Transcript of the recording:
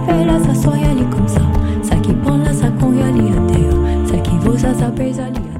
fait là, ça soit y aller comme ça. Ça qui prend là, ça qu'on y aller à terre. Ça qui vaut ça, ça pèse à l'y